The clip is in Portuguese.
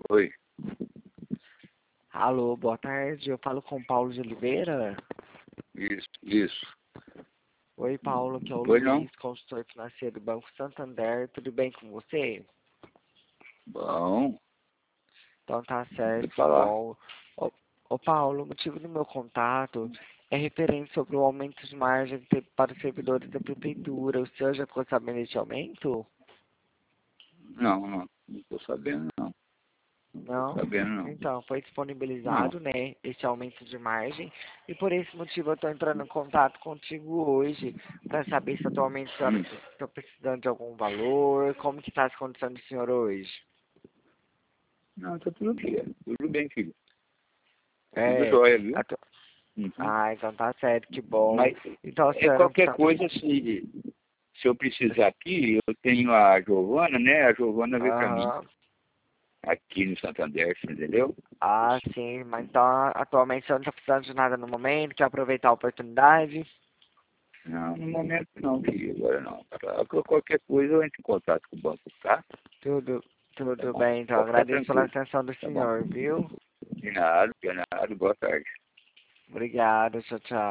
Oi, Alô, boa tarde. Eu falo com o Paulo de Oliveira. isso. Oi, Paulo, que é o Oi, não? Luiz, consultor financeiro do Banco Santander. Tudo bem com você? Bom, Então tá pode certo, que falar. bom. Ô, Paulo, o motivo do meu contato é referente sobre o aumento de margem que teve para os servidores da prefeitura. O senhor já ficou sabendo desse aumento? Não tô sabendo, não. Não tô Não? sabendo, não. Então, foi Não, disponibilizado, né, esse aumento de margem, e por esse motivo eu estou entrando em contato contigo hoje, para saber se atualmente a senhora hum, está precisando de algum valor, como que está as condições do senhor hoje. não, tá tudo bem. Tudo bem, filho. Tá tudo É, jóia, viu? atu... Uhum. Ah, então tá certo, que bom. Mas Então a é senhora qualquer está coisa, se eu precisar aqui, eu tenho a Giovana, né? A Giovana vem pra mim. Aham. Aqui no Santander, você entendeu? Ah, sim, mas então atualmente o senhor não está precisando de nada no momento, quer aproveitar a oportunidade? Não, no momento não, filho. Agora não. Qualquer coisa eu entro em contato com o banco, tá? Tudo, Tá tudo bom? bem, então Pode ficar agradeço pela tranquilo. atenção do Tá bom? senhor, viu? De nada. Boa tarde. Obrigado, tchau, tchau.